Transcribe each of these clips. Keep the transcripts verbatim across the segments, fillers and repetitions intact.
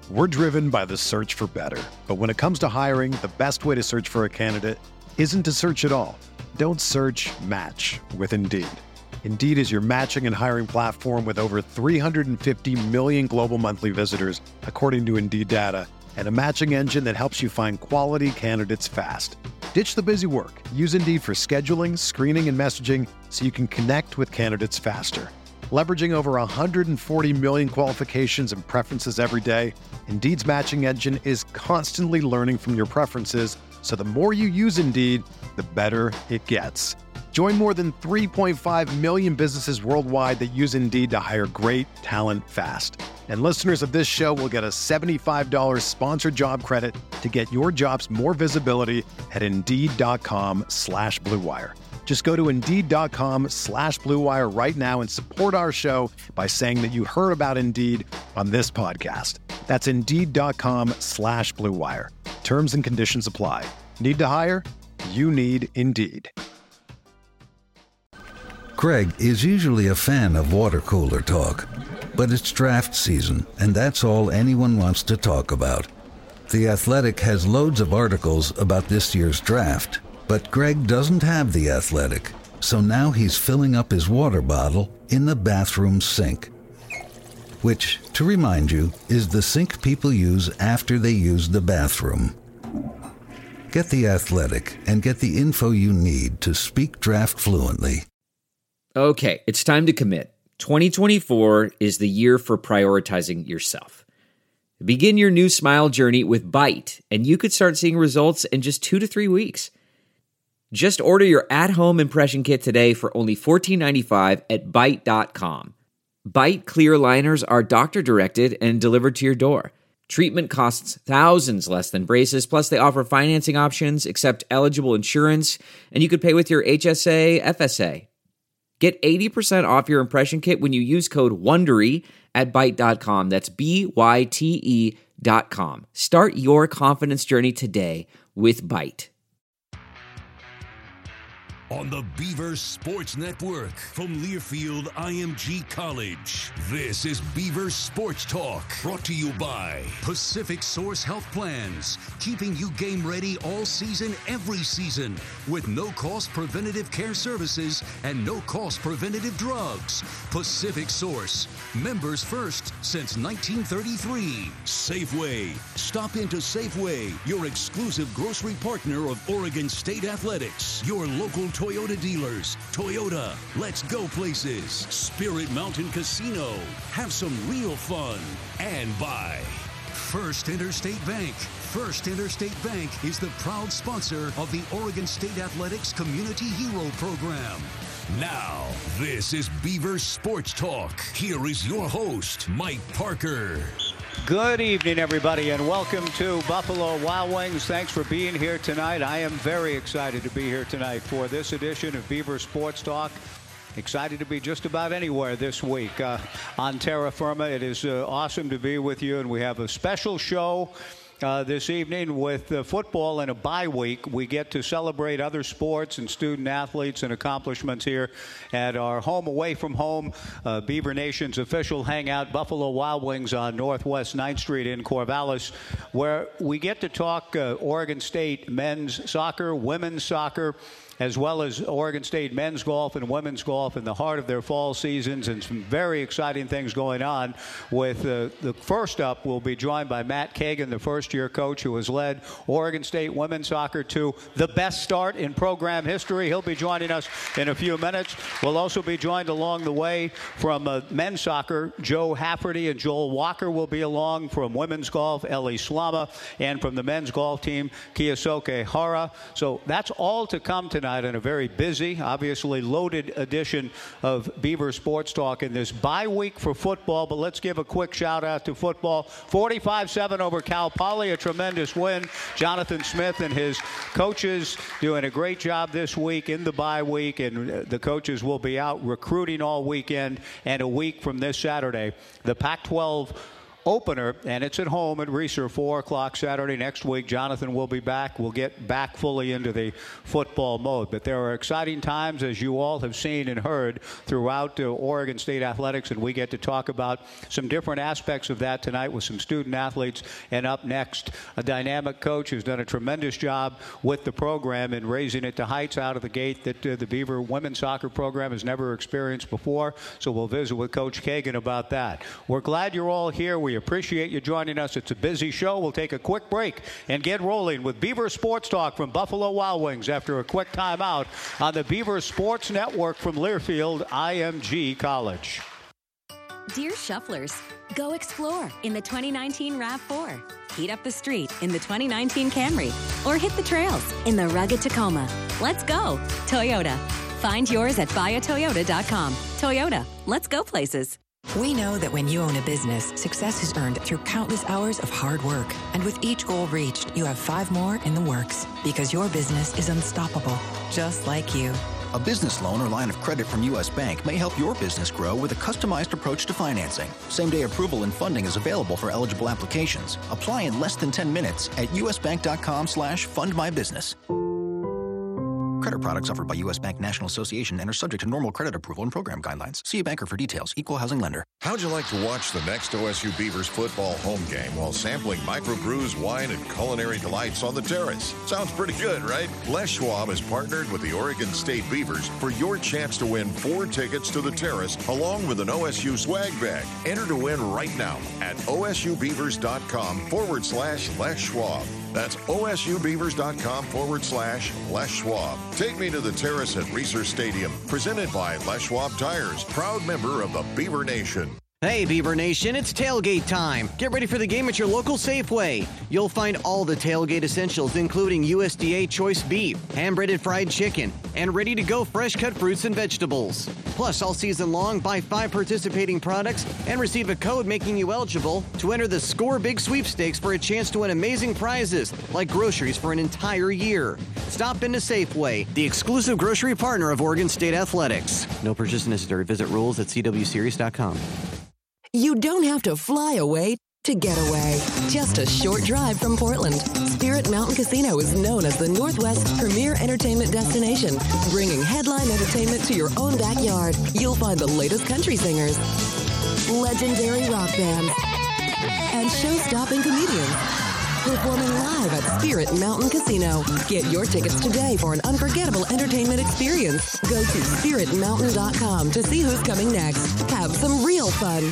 We're driven by the search for better. But when it comes to hiring, the best way to search for a candidate isn't to search at all. Don't search, match with Indeed. Indeed is your matching and hiring platform with over three hundred fifty million global monthly visitors, according to Indeed data, and a matching engine that helps you find quality candidates fast. Ditch the busy work. Use Indeed for scheduling, screening, and messaging so you can connect with candidates faster. Leveraging over one hundred forty million qualifications and preferences every day, Indeed's matching engine is constantly learning from your preferences, so the more you use Indeed, the better it gets. Join more than three point five million businesses worldwide that use Indeed to hire great talent fast. And listeners of this show will get a seventy-five dollars sponsored job credit to get your jobs more visibility at Indeed.com slash Blue Wire. Just go to Indeed.com slash Blue Wire right now and support our show by saying that you heard about Indeed on this podcast. That's Indeed.com slash Blue Wire. Terms and conditions apply. Need to hire? You need Indeed. Greg is usually a fan of water cooler talk, but it's draft season, and that's all anyone wants to talk about. The Athletic has loads of articles about this year's draft, but Greg doesn't have The Athletic, so now he's filling up his water bottle in the bathroom sink. Which, to remind you, is the sink people use after they use the bathroom. Get The Athletic and get the info you need to speak draft fluently. Okay, it's time to commit. twenty twenty-four is the year for prioritizing yourself. Begin your new smile journey with Byte, and you could start seeing results in just two to three weeks. Just order your at-home impression kit today for only fourteen ninety-five at Byte dot com. Byte clear liners are doctor-directed and delivered to your door. Treatment costs thousands less than braces, plus they offer financing options, accept eligible insurance, and you could pay with your H S A, F S A. Get eighty percent off your impression kit when you use code WONDERY at Byte dot com. That's B Y T E dot com. Start your confidence journey today with Byte. On the Beaver Sports Network from Learfield I M G College, this is Beaver Sports Talk, brought to you by Pacific Source Health Plans, keeping you game ready all season, every season, with no-cost preventative care services and no-cost preventative drugs. Pacific Source, members first since nineteen thirty-three. Safeway, stop into Safeway, your exclusive grocery partner of Oregon State Athletics, your local Toyota dealers. Toyota, let's go places. Spirit Mountain Casino, have some real fun. And by First Interstate Bank. First Interstate Bank is the proud sponsor of the Oregon State Athletics Community Hero Program. Now, this is Beaver Sports Talk. Here is your host, Mike Parker. Good evening, everybody, and welcome to Buffalo Wild Wings. Thanks for being here tonight. I am very excited to be here tonight for this edition of Beaver Sports Talk. Excited to be just about anywhere this week uh, on terra firma. It is uh, awesome to be with you, and we have a special show Uh, this evening with uh, football and a bye week. We get to celebrate other sports and student athletes and accomplishments here at our home away from home, uh, Beaver Nation's official hangout, Buffalo Wild Wings on Northwest ninth Street in Corvallis, where we get to talk uh, Oregon State men's soccer, women's soccer, as well as Oregon State men's golf and women's golf in the heart of their fall seasons, and some very exciting things going on. With uh, the first up, we'll be joined by Matt Kagan, the first-year coach who has led Oregon State women's soccer to the best start in program history. He'll be joining us in a few minutes. We'll also be joined along the way from uh, men's soccer. Joe Hafferty and Joel Walker will be along. From women's golf, Ellie Slama, and from the men's golf team, Kiyosuke Hara. So that's all to come tonight. In a very busy, obviously loaded edition of Beaver Sports Talk in this bye week for football. But let's give a quick shout out to football. forty-five seven over Cal Poly, a tremendous win. Jonathan Smith and his coaches doing a great job this week in the bye week, and the coaches will be out recruiting all weekend and a week from this Saturday. The Pac twelve opener, and it's at home at Reser, four o'clock Saturday. Next week, Jonathan will be back. We'll get back fully into the football mode. But there are exciting times, as you all have seen and heard, throughout uh, Oregon State athletics, and we get to talk about some different aspects of that tonight with some student athletes. And up next, a dynamic coach who's done a tremendous job with the program and raising it to heights out of the gate that uh, the Beaver women's soccer program has never experienced before. So we'll visit with Coach Kagan about that. We're glad you're all here. We appreciate you joining us. It's a busy show. We'll take a quick break and get rolling with Beaver Sports Talk from Buffalo Wild Wings after a quick timeout on the Beaver Sports Network from Learfield I M G College. Dear Shufflers, go explore in the twenty nineteen RAV four. Heat up the street in the twenty nineteen Camry. Or hit the trails in the rugged Tacoma. Let's go, Toyota. Find yours at buy a toyota dot com. Toyota, let's go places. We know that when you own a business, success is earned through countless hours of hard work. And with each goal reached, you have five more in the works. Because your business is unstoppable, just like you. A business loan or line of credit from U S. Bank may help your business grow with a customized approach to financing. Same-day approval and funding is available for eligible applications. Apply in less than ten minutes at usbank.com slash fundmybusiness. Credit products offered by U S. Bank National Association and are subject to normal credit approval and program guidelines. See a banker for details. Equal housing lender. How'd you like to watch the next O S U Beavers football home game while sampling microbrews, wine, and culinary delights on the terrace? Sounds pretty good, right? Les Schwab has partnered with the Oregon State Beavers for your chance to win four tickets to the terrace along with an O S U swag bag. Enter to win right now at osubbeavers.com forward slash Les Schwab. That's osubbeavers.com forward slash Les Schwab. Take me to the terrace at Reser Stadium, presented by Les Schwab Tires, proud member of the Beaver Nation. Hey, Beaver Nation, it's tailgate time. Get ready for the game at your local Safeway. You'll find all the tailgate essentials, including U S D A choice beef, hand-breaded fried chicken, and ready-to-go fresh-cut fruits and vegetables. Plus, all season long, buy five participating products and receive a code making you eligible to enter the Score Big Sweepstakes for a chance to win amazing prizes, like groceries for an entire year. Stop into Safeway, the exclusive grocery partner of Oregon State Athletics. No purchase necessary. Visit rules at c w series dot com. You don't have to fly away to get away. Just a short drive from Portland. Spirit Mountain Casino is known as the Northwest's premier entertainment destination, bringing headline entertainment to your own backyard. You'll find the latest country singers, legendary rock bands, and show-stopping comedians performing live at Spirit Mountain Casino. Get your tickets today for an unforgettable entertainment experience. Go to spirit mountain dot com to see who's coming next. Have some real fun.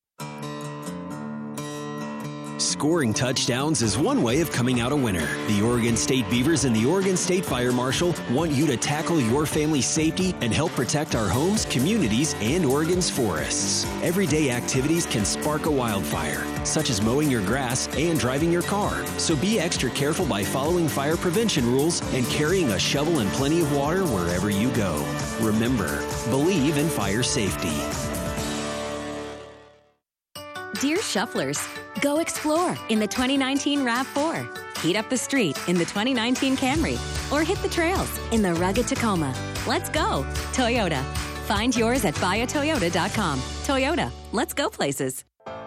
Scoring touchdowns is one way of coming out a winner. The Oregon State Beavers and the Oregon State Fire Marshal want you to tackle your family's safety and help protect our homes, communities, and Oregon's forests. Everyday activities can spark a wildfire, such as mowing your grass and driving your car. So be extra careful by following fire prevention rules and carrying a shovel and plenty of water wherever you go. Remember, believe in fire safety. Dear Shufflers, go explore in the twenty nineteen RAV four. Heat up the street in the twenty nineteen Camry. Or hit the trails in the rugged Tacoma. Let's go, Toyota. Find yours at buy a toyota dot com. Toyota, let's go places.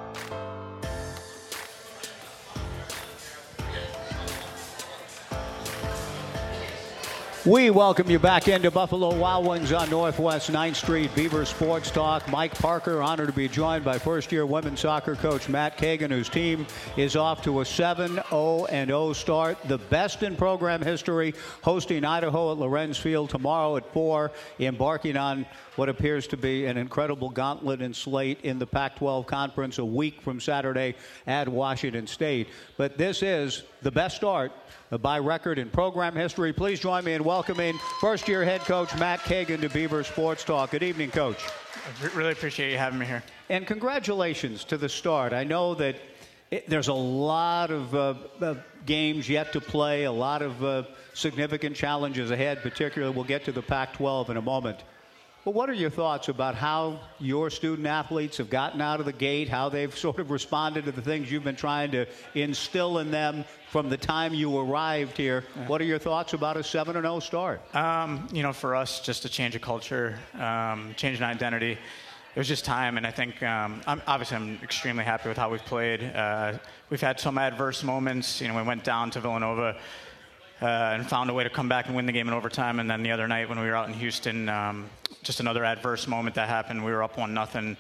We welcome you back into Buffalo Wild Wings on Northwest ninth Street. Beaver Sports Talk. Mike Parker, honored to be joined by first-year women's soccer coach Matt Kagan, whose team is off to a seven oh and oh start. The best in program history, hosting Idaho at Lorenz Field tomorrow at four, embarking on what appears to be an incredible gauntlet and slate in the Pac twelve Conference a week from Saturday at Washington State. But this is the best start by record in program history. Please join me in welcoming first-year head coach Matt Kagan to Beaver Sports Talk. Good evening, Coach. I really appreciate you having me here. And congratulations to the start. I know that it, there's a lot of uh, uh, games yet to play, a lot of uh, significant challenges ahead, particularly we'll get to the Pac twelve in a moment. But what are your thoughts about how your student athletes have gotten out of the gate, how they've sort of responded to the things you've been trying to instill in them from the time you arrived here? Yeah. What are your thoughts about a seven and oh start? Um, you know, for us, just a change of culture, um, change in identity. it was just time. And I think, um, I'm, obviously, I'm extremely happy with how we've played. Uh, we've had some adverse moments. You know, we went down to Villanova uh, and found a way to come back and win the game in overtime. And then the other night when we were out in Houston, um, just another adverse moment that happened. We were up one nothing.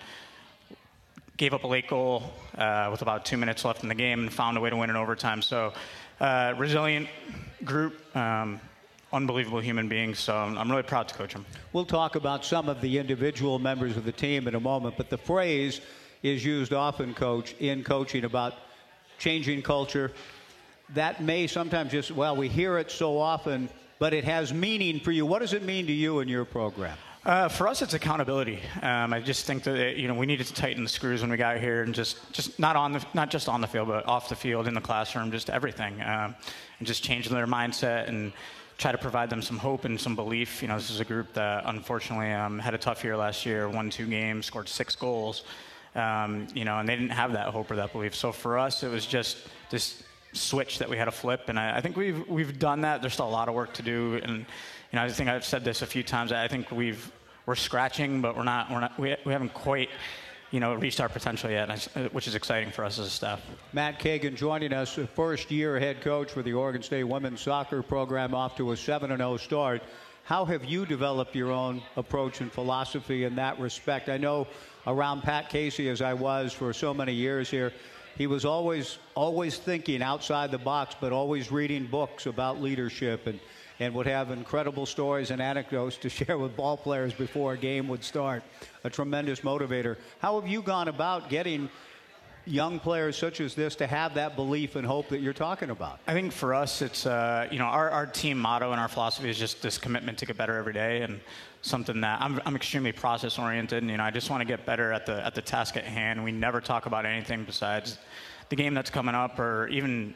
Gave up a late goal uh, with about two minutes left in the game and found a way to win in overtime. So, uh, resilient group, um, unbelievable human beings. So I'm, I'm really proud to coach them. We'll talk about some of the individual members of the team in a moment, but the phrase is used often, Coach, in coaching about changing culture. That may sometimes just, well, we hear it so often, but it has meaning for you. What does it mean to you in your program? Uh, for us, it's accountability. Um, I just think that you know we needed to tighten the screws when we got here, and just, just not on the not just on the field, but off the field, in the classroom, just everything, um, and just change their mindset and try to provide them some hope and some belief. You know, this is a group that unfortunately um, had a tough year last year, won two games, scored six goals, um, you know, and they didn't have that hope or that belief. So for us, it was just this switch that we had to flip, and I, I think we've we've done that. There's still a lot of work to do, and you know, I think I've said this a few times. I think we've we're scratching, but we're not we're not we, we haven't quite you know reached our potential yet, which is exciting for us as a staff. Matt Kagan joining us, first year head coach for the Oregon State women's soccer program, off to a seven and oh start. How have you developed your own approach and philosophy in that respect? I know around Pat Casey, as I was for so many years here, he was always always thinking outside the box, but always reading books about leadership, and, and would have incredible stories and anecdotes to share with ball players before a game would start. A tremendous motivator. How have you gone about getting young players such as this to have that belief and hope that you're talking about? I think for us, it's, uh, you know, our, our team motto and our philosophy is just this commitment to get better every day, and something that I'm, I'm extremely process oriented, and, you know, I just want to get better at the, at the task at hand. We never talk about anything besides the game that's coming up, or even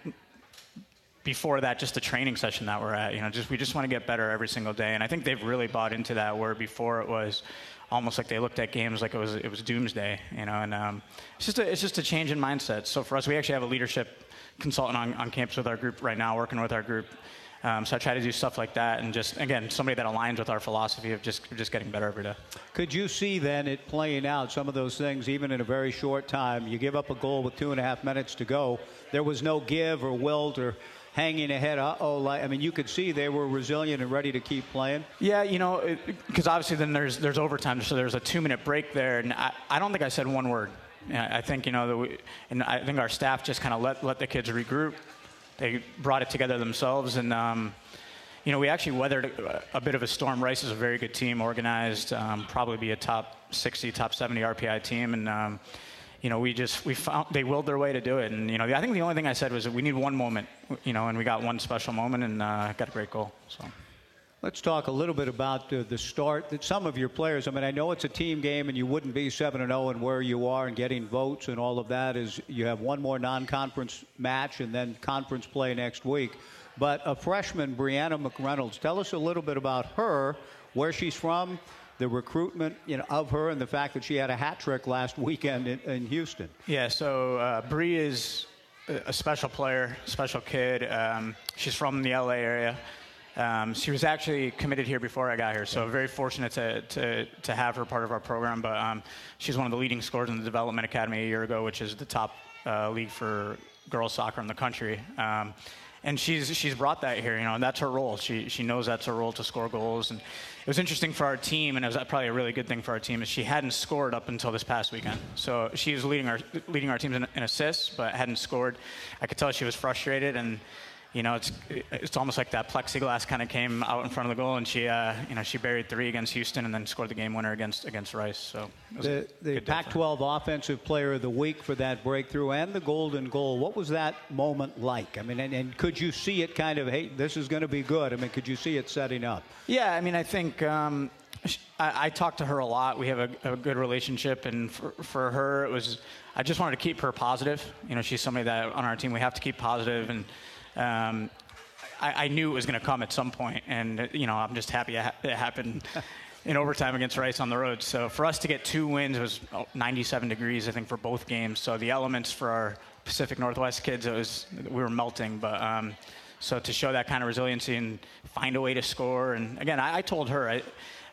before that, just the training session that we're at. You know, just, we just want to get better every single day. And I think they've really bought into that, where before it was almost like they looked at games like it was it was doomsday, you know. And um, it's just a, it's just a change in mindset. So for us, we actually have a leadership consultant on, on campus with our group right now, working with our group. Um, so I try to do stuff like that, and just, again, somebody that aligns with our philosophy of just just getting better every day. Could you see then it playing out, some of those things, even in a very short time? You give up a goal with two and a half minutes to go. There was no give or wilt or hanging ahead. Uh-oh. I mean, you could see they were resilient and ready to keep playing. Yeah, you know, because obviously then there's there's overtime, so there's a two-minute break there, and I, I don't think I said one word. I think, you know, that we, and I think our staff just kind of let let the kids regroup. They brought it together themselves, and um, you know, we actually weathered a, a bit of a storm. Rice is a very good team, organized, um, probably be a top sixty, top seventy R P I team, and um, you know, we just we found they willed their way to do it. And you know, I think the only thing I said was that we need one moment, you know, and we got one special moment, and uh, got a great goal. So. Let's talk a little bit about uh, the start that some of your players, I mean, I know it's a team game and you wouldn't be seven and oh and where you are and getting votes and all of that is you have one more non-conference match and then conference play next week. But a freshman, Brianna McReynolds, tell us a little bit about her, where she's from, the recruitment, you know, of her, and the fact that she had a hat trick last weekend in, in Houston. Yeah, so uh, Bree is a special player, special kid. Um, she's from the L A area. Um, she was actually committed here before I got here, so very fortunate to, to, to have her part of our program. But um, she's one of the leading scorers in the Development Academy a year ago, which is the top uh, league for girls soccer in the country. Um, and she's she's brought that here, you know, and that's her role. She she knows that's her role, to score goals. And it was interesting for our team, and it was probably a really good thing for our team, is she hadn't scored up until this past weekend. So she was leading our leading our teams in, in assists, but hadn't scored. I could tell she was frustrated, and you know, it's it's almost like that plexiglass kind of came out in front of the goal, and she, uh, you know, she buried three against Houston and then scored the game winner against against Rice. So the the Pac twelve Offensive Player of the Week for that breakthrough and the golden goal. What was that moment like? I mean, and, and could you see it kind of, hey, this is going to be good? I mean, could you see it setting up? Yeah, I mean, I think um, I, I talked to her a lot. We have a, a good relationship, and for, for her, it was, I just wanted to keep her positive. You know, she's somebody that on our team we have to keep positive, and Um, I, I knew it was going to come at some point, and you know, I'm just happy it, ha- it happened in overtime against Rice on the road. So for us to get two wins, it was ninety-seven degrees, I think, for both games. So the elements for our Pacific Northwest kids, it was we were melting. But um, so to show that kind of resiliency and find a way to score, and again, I, I told her, I,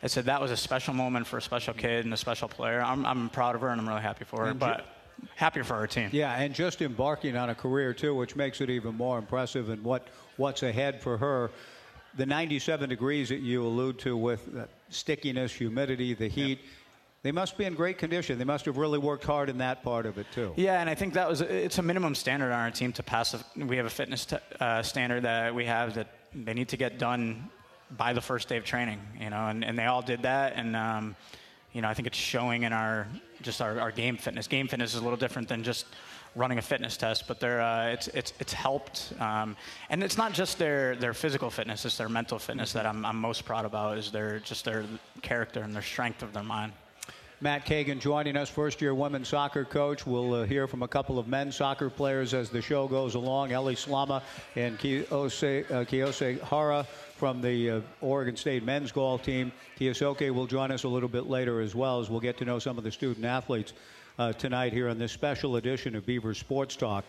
I said that was a special moment for a special kid and a special player. I'm, I'm proud of her, and I'm really happy for her, and but ju- happier for our team. Yeah, and just embarking on a career, too, which makes it even more impressive, and what, what's ahead for her. The ninety-seven degrees that you allude to with uh, stickiness, humidity, the heat, yeah. They must be in great condition. They must have really worked hard in that part of it, too. Yeah, and I think that was it's a minimum standard on our team to pass. A, we have a fitness t- uh, standard that we have that they need to get done by the first day of training, you know, and, and they all did that. And, um, you know, I think it's showing in our just our, our game fitness. Game fitness is a little different than just running a fitness test, but they're, uh, it's it's it's helped. Um, and it's not just their, their physical fitness, it's their mental fitness that I'm, I'm most proud about, is their just their character and their strength of their mind. Matt Kagan joining us, first-year women's soccer coach. We'll uh, hear from a couple of men's soccer players as the show goes along. Ellie Slama and Kiyose, uh, Kiyose Hara from the uh, Oregon State men's golf team. Kiyosaki will join us a little bit later as well, as we'll get to know some of the student athletes uh, tonight here on this special edition of Beaver Sports Talk.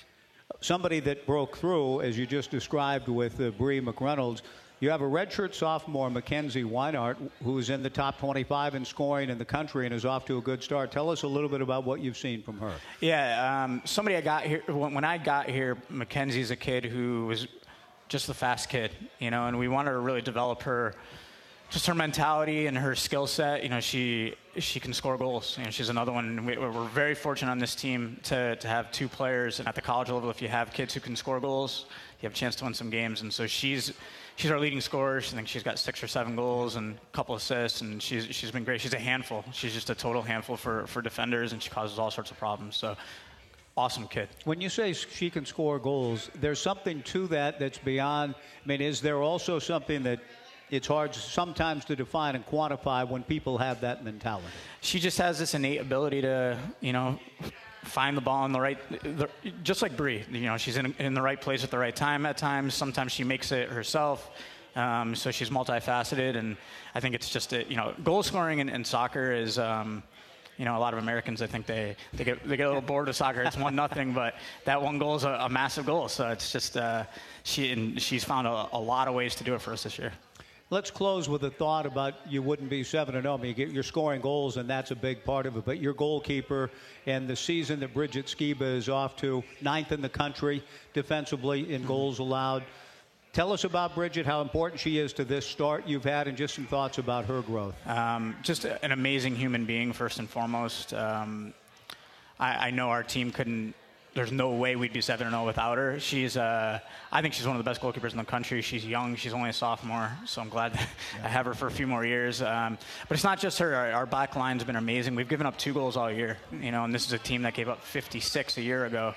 Somebody that broke through, as you just described with uh, Bree McReynolds. You have a redshirt sophomore, Mackenzie Weinart, who is in the top twenty-five in scoring in the country and is off to a good start. Tell us a little bit about what you've seen from her. Yeah, um, somebody I got here, when I got here, Mackenzie's a kid who was just the fast kid, you know, and we wanted to really develop her, just her mentality and her skill set. You know, she she can score goals. You know, she's another one. We, we're very fortunate on this team to, to have two players. And at the college level, if you have kids who can score goals, you have a chance to win some games. And so she's she's our leading scorer. I think she's got six or seven goals and a couple assists, and she's she's been great. She's a handful. She's just a total handful for, for defenders, and she causes all sorts of problems. So awesome kid. When you say she can score goals, there's something to that that's beyond. I mean, is there also something that it's hard sometimes to define and quantify when people have that mentality? She just has this innate ability to, you know, find the ball in the right, the, just like Bree. You know, she's in, in the right place at the right time at times. Sometimes she makes it herself. Um, so she's multifaceted, and I think it's just, a, you know, goal scoring in, in soccer is, um, you know, a lot of Americans, I think they, they get they get a little bored of soccer. It's one nothing, but that one goal is a, a massive goal. So it's just uh, she and she's found a, a lot of ways to do it for us this year. Let's close with a thought about you wouldn't be seven and oh. I mean, you're scoring goals, and that's a big part of it. But your goalkeeper and the season that Bridget Skiba is off to, ninth in the country defensively in goals allowed. Tell us about Bridget, how important she is to this start you've had, and just some thoughts about her growth. Um, just an amazing human being, first and foremost. Um, I, I know our team couldn't. There's no way we'd be seven and oh without her. She's, uh, I think she's one of the best goalkeepers in the country. She's young. She's only a sophomore, so I'm glad that yeah. I have her for a few more years. Um, but it's not just her. Our, our back line's been amazing. We've given up two goals all year, you know, and this is a team that gave up fifty-six a year ago.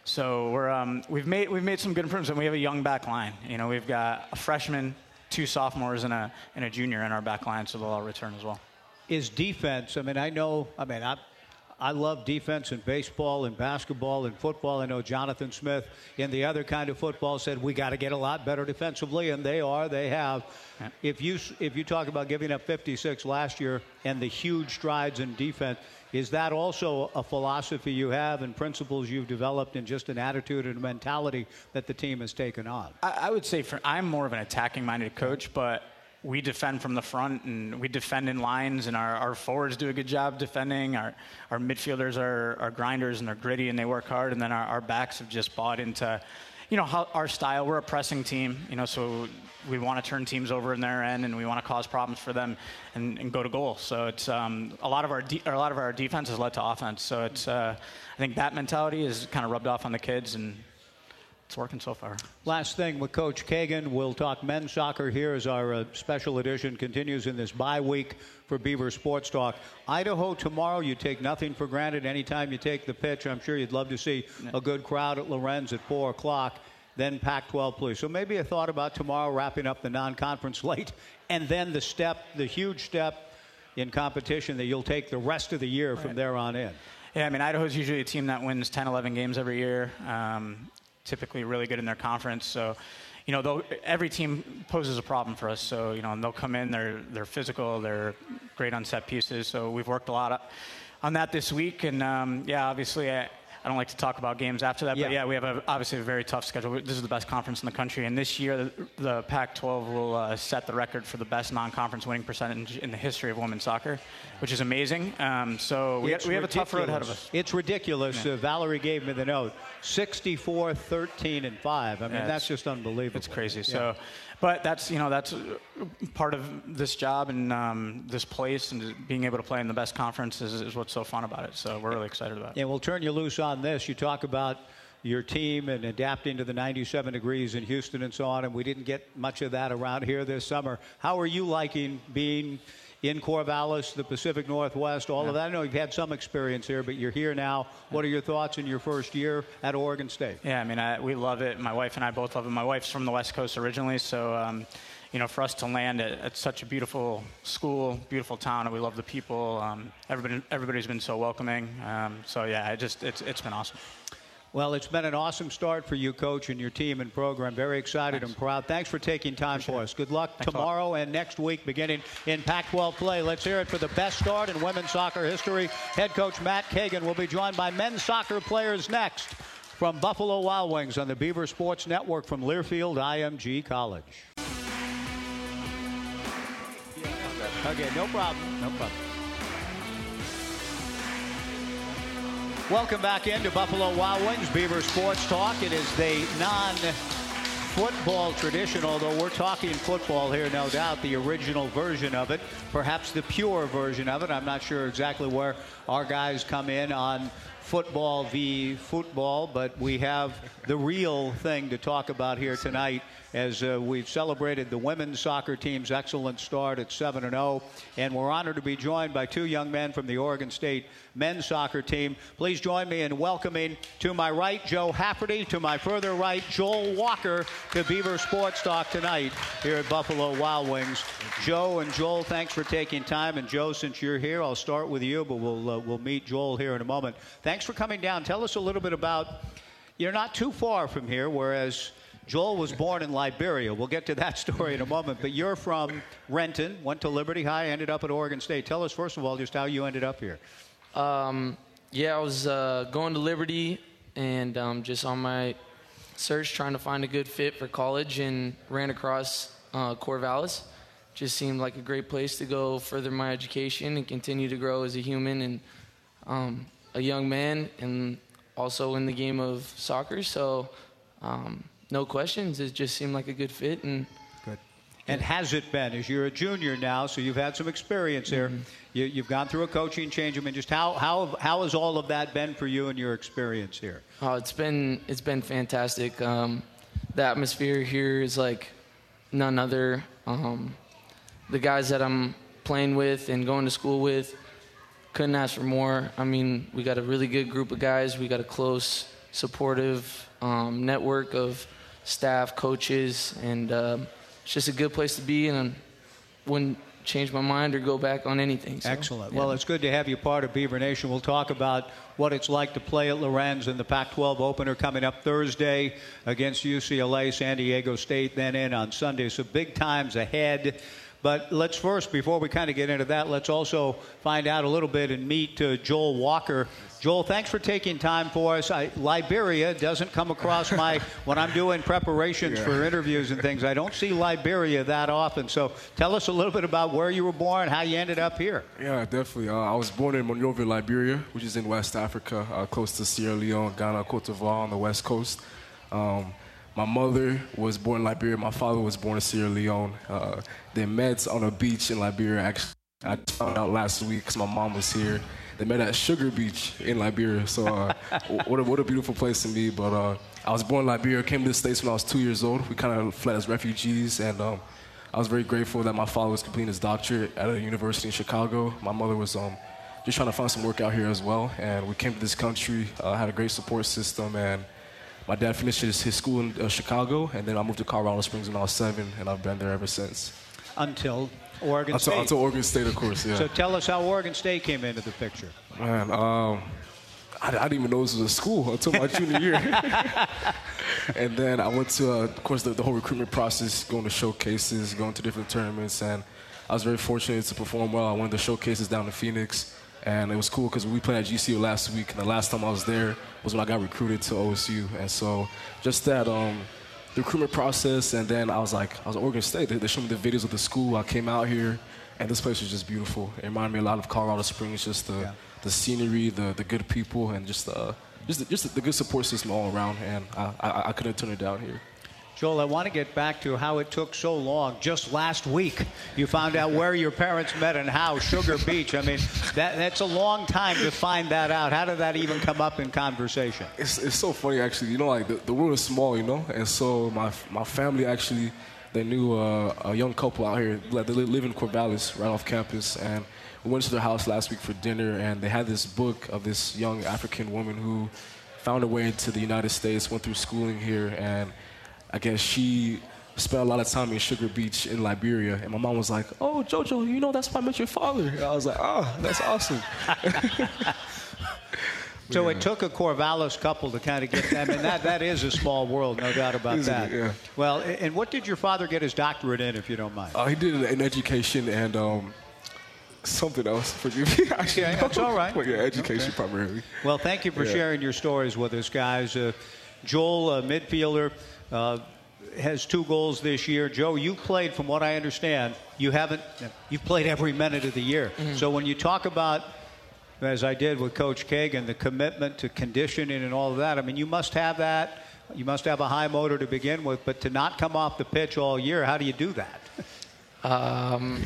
So we're, um, we've made we've made some good improvements, and we have a young back line. You know, we've got a freshman, two sophomores, and a and a junior in our back line, so they'll all return as well. Is defense? I mean, I know. I mean, I. I love defense in baseball and basketball and football. I know Jonathan Smith in the other kind of football said we got to get a lot better defensively, and they are. They have. Yeah. If you if you talk about giving up fifty-six last year and the huge strides in defense, is that also a philosophy you have and principles you've developed and just an attitude and a mentality that the team has taken on? I, I would say for I'm more of an attacking-minded coach, but we defend from the front, and we defend in lines, and our, our forwards do a good job defending. Our our midfielders are, are grinders, and they're gritty, and they work hard. And then our, our backs have just bought into, you know, how, our style. We're a pressing team, you know, so we want to turn teams over in their end, and we want to cause problems for them and, and go to goal. So it's um, a lot of our de- a lot of our defense has led to offense. So it's uh, I think that mentality is kind of rubbed off on the kids, and it's working so far. Last thing with Coach Kagan, we'll talk men's soccer here as our uh, special edition continues in this bye week for Beaver Sports Talk. Idaho tomorrow, you take nothing for granted. Anytime you take the pitch, I'm sure you'd love to see a good crowd at Lorenz at four o'clock, then Pac twelve play. So maybe a thought about tomorrow wrapping up the non-conference slate, and then the step, the huge step in competition that you'll take the rest of the year right from there on in. Yeah, I mean, Idaho's usually a team that wins ten, eleven games every year. Um, typically really good in their conference. So, you know, every team poses a problem for us. So, you know, and they'll come in, they're they're physical, they're great on set pieces. So we've worked a lot on that this week. And, um, yeah, obviously I, I don't like to talk about games after that, Yeah. but yeah, we have a, obviously a very tough schedule. This is the best conference in the country, and this year the, the Pac twelve will uh, set the record for the best non-conference winning percentage in the history of women's soccer, which is amazing. Um, so we, we have a tough road ahead of us. It's ridiculous. Yeah. Uh, Valerie gave me the note. sixty-four, thirteen, and five. I mean, Yeah, that's just unbelievable. It's crazy. Yeah. So, but that's, you know, that's part of this job and um, this place, and being able to play in the best conference is, is what's so fun about it. So we're really excited about it. And we'll turn you loose on this. You talk about your team and adapting to the ninety-seven degrees in Houston and so on, and we didn't get much of that around here this summer. How are you liking being in Corvallis, the Pacific Northwest, all yeah. of that? I know you've had some experience here, but you're here now. What are your thoughts in your first year at Oregon State? Yeah, I mean, I, we love it. My wife and I both love it. My wife's from the West Coast originally, so, um, you know, for us to land at, at such a beautiful school, beautiful town, and we love the people. Um, everybody, everybody's been so welcoming. Um, so, yeah, I just it's it's been awesome. Well, it's been an awesome start for you, Coach, and your team and program. Very excited Thanks. and proud. Thanks for taking time Appreciate for it. us. Good luck Thanks tomorrow and next week, beginning in Pac twelve play. Let's hear it for the best start in women's soccer history. Head coach Matt Kagan will be joined by men's soccer players next from Buffalo Wild Wings on the Beaver Sports Network from Learfield I M G College. Okay, no problem. No problem. Welcome back into Buffalo Wild Wings, Beaver Sports Talk. It is the non-football tradition, although we're talking football here, no doubt, the original version of it, perhaps the pure version of it. I'm not sure exactly where our guys come in on football v. football, but we have the real thing to talk about here tonight as uh, we've celebrated the women's soccer team's excellent start at seven and oh, and we're honored to be joined by two young men from the Oregon State men's soccer team. Please join me in welcoming to my right, Joe Hafferty, to my further right, Joel Walker, to Beaver Sports Talk tonight here at Buffalo Wild Wings. Joe and Joel, thanks for taking time, and Joe, since you're here, I'll start with you, but we'll, uh, we'll meet Joel here in a moment. Thanks for coming down. Tell us a little bit about, you're not too far from here, whereas Joel was born in Liberia. We'll get to that story in a moment. But you're from Renton, went to Liberty High, ended up at Oregon State. Tell us, first of all, just how you ended up here. Um, yeah, I was uh, going to Liberty and um, just on my search trying to find a good fit for college, and ran across uh, Corvallis. Just seemed like a great place to go further my education and continue to grow as a human and um, a young man, and also in the game of soccer. So um, no questions. It just seemed like a good fit. And good. And has it been? As you're a junior now, so you've had some experience here. Mm-hmm. You, you've gone through a coaching change. I mean, just how how how has all of that been for you and your experience here? Oh, it's been it's been fantastic. Um, the atmosphere here is like none other. Um, the guys that I'm playing with and going to school with, couldn't ask for more. I mean, we got a really good group of guys. We got a close, supportive um, network of staff, coaches, and uh, it's just a good place to be, and I wouldn't change my mind or go back on anything. So, excellent. Yeah. Well, it's good to have you part of Beaver Nation. We'll talk about what it's like to play at Lorenz in the Pac twelve opener coming up Thursday against U C L A, San Diego State, then in on Sunday. So big times ahead. But let's first, before we kind of get into that, let's also find out a little bit and meet uh, Joel Walker. Joel, thanks for taking time for us. I, Liberia doesn't come across my, when I'm doing preparations yeah. for interviews and things, I don't see Liberia that often. So tell us a little bit about where you were born, how you ended up here. Yeah, definitely. Uh, I was born in Monrovia, Liberia, which is in West Africa, uh, close to Sierra Leone, Ghana, Cote d'Ivoire on the west coast. Um, My mother was born in Liberia. My father was born in Sierra Leone. Uh, they met on a beach in Liberia. Actually, I found out last week because my mom was here. They met at Sugar Beach in Liberia. So uh, what, a, what a beautiful place to be. But uh, I was born in Liberia, came to the States when I was two years old. We kind of fled as refugees. And um, I was very grateful that my father was completing his doctorate at a university in Chicago. My mother was um, just trying to find some work out here as well. And we came to this country, uh, had a great support system. And my dad finished his, his school in uh, Chicago, and then I moved to Colorado Springs when I was seven, and I've been there ever since. Until Oregon until, State. Until Oregon State, of course, yeah. So tell us how Oregon State came into the picture. Man, um, I, I didn't even know this was a school until my junior year. And then I went to, uh, of course, the, the whole recruitment process, going to showcases, going to different tournaments, and I was very fortunate to perform well. I won the showcases down in Phoenix. And it was cool because we played at G C U last week, and the last time I was there was when I got recruited to O S U. And so just that um, the recruitment process, and then I was like, I was at Oregon State. They, they showed me the videos of the school. I came out here, and this place was just beautiful. It reminded me a lot of Colorado Springs, just the, yeah. the scenery, the, the good people, and just, uh, just, the, just the good support system all around. And I, I, I couldn't turn it down here. Joel, I want to get back to how it took so long. Just last week, you found out where your parents met and how, Sugar Beach. I mean, that, that's a long time to find that out. How did that even come up in conversation? It's, it's so funny, actually. You know, like, the, the world is small, you know? And so my my family actually, they knew uh, a young couple out here. Like, they live in Corvallis, right off campus. And we went to their house last week for dinner, and they had this book of this young African woman who found her way into the United States, went through schooling here, and I guess she spent a lot of time in Sugar Beach in Liberia. And my mom was like, oh, JoJo, you know, that's why I met your father. And I was like, oh, that's awesome. So yeah. it took a Corvallis couple to kind of get them. I mean, that, that is a small world, no doubt about that. Yeah. Well, and what did your father get his doctorate in, if you don't mind? Uh, he did it in education and um, something else. Forgive me. Yeah, that's all right. Well, yeah, education okay. primarily. Well, thank you for yeah. sharing your stories with us, guys. Uh, Joel, a midfielder, uh, has two goals this year. Joe, you played, from what I understand, you haven't, you've played every minute of the year. Mm-hmm. So when you talk about, as I did with Coach Kagan, the commitment to conditioning and all of that, I mean, you must have that. You must have a high motor to begin with, but to not come off the pitch all year, how do you do that? Um,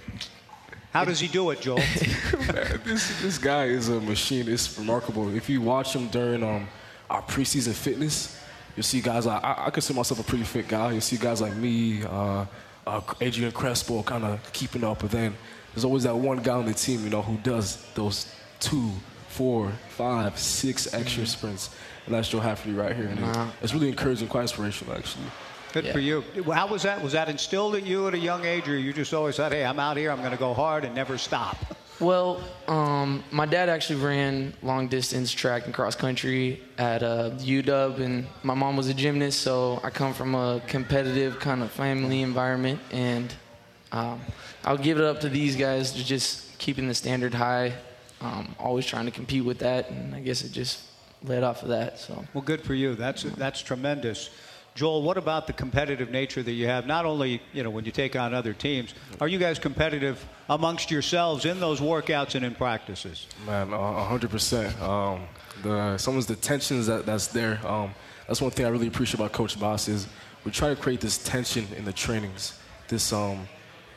how does he do it, Joel? Man, this, this guy is a machine. It's remarkable. If you watch him during um, our preseason fitness, you'll see guys like, I, I consider myself a pretty fit guy. You'll see guys like me, uh, uh, Adrian Crespo kind of keeping up. But then there's always that one guy on the team, you know, who does those two, four, five, six extra sprints. And that's Joe Hafferty right here. And uh-huh. it, it's really encouraging, quite inspirational, actually. Good yeah. for you. How was that? Was that instilled in you at a young age, or you just always said, hey, I'm out here, I'm going to go hard and never stop? Well, um, my dad actually ran long-distance track and cross-country at uh, U W, and my mom was a gymnast, so I come from a competitive kind of family environment, and um, I'll give it up to these guys to just keeping the standard high, um, always trying to compete with that, and I guess it just led off of that. So. Well, good for you. That's that's tremendous. Joel, what about the competitive nature that you have? Not only, you know, when you take on other teams, are you guys competitive amongst yourselves in those workouts and in practices? Man, a hundred percent. Um, the some of the tensions that, that's there. Um, that's one thing I really appreciate about Coach Boss is we try to create this tension in the trainings, this um,